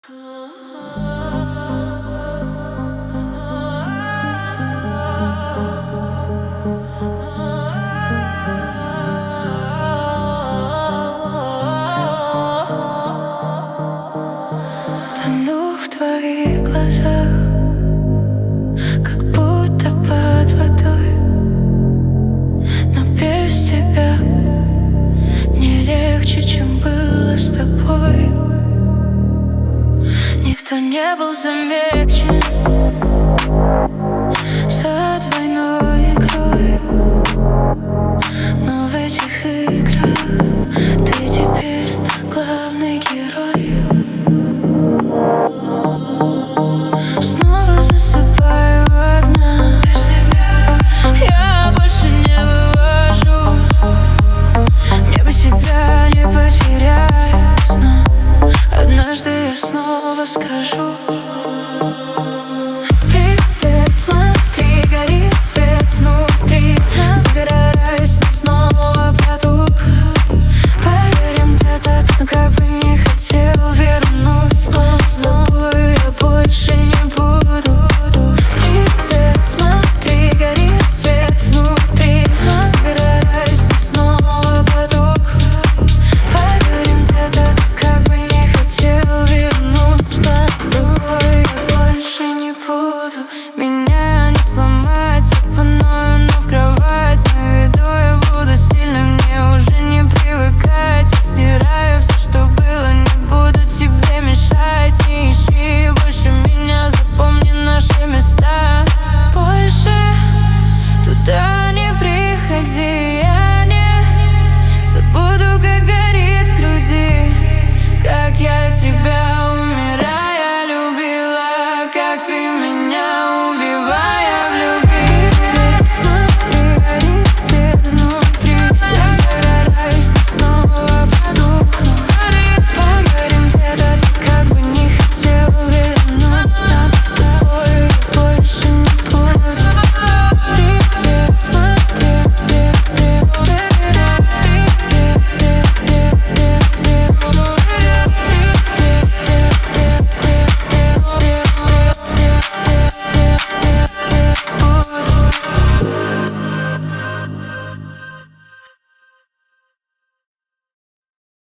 Тону в твоих глазах, как будто под водой, но без тебя не легче, чем было с тобой. Никто не был замечен за двойной игрой, но в этих играх ты теперь главный герой. Снова засыпаю одна, я больше не вывожу. Мне бы себя не потерять, но однажды я снова скажу.